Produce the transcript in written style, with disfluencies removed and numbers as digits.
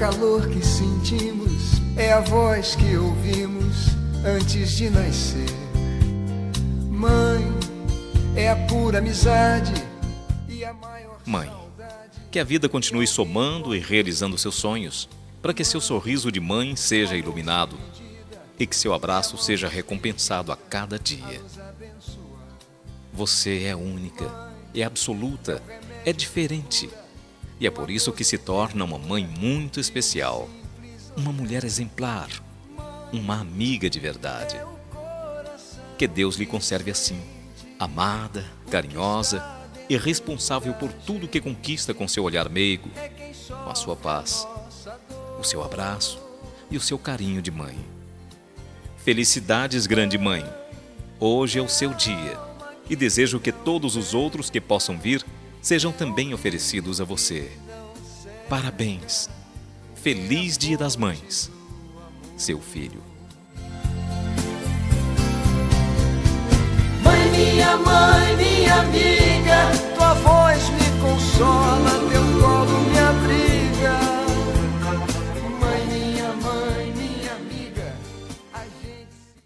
calor que sentimos, é a voz que ouvimos antes de nascer. Mãe, é a pura amizade e a maior Mãe, saudade. que a vida continue somando e realizando seus sonhos, para que seu sorriso de mãe seja iluminado e que seu abraço seja recompensado a cada dia. Você é única, é absoluta, é diferente. E é por isso que se torna uma mãe muito especial, uma mulher exemplar, uma amiga de verdade. Que Deus lhe conserve assim, amada, carinhosa e responsável por tudo que conquista com seu olhar meigo, com a sua paz, o seu abraço e o seu carinho de mãe. Felicidades, grande mãe! Hoje é o seu dia e desejo que todos os outros que possam vir sejam também oferecidos a você. Parabéns! Feliz Dia das Mães! Seu filho. Mãe, minha amiga, tua voz me consola.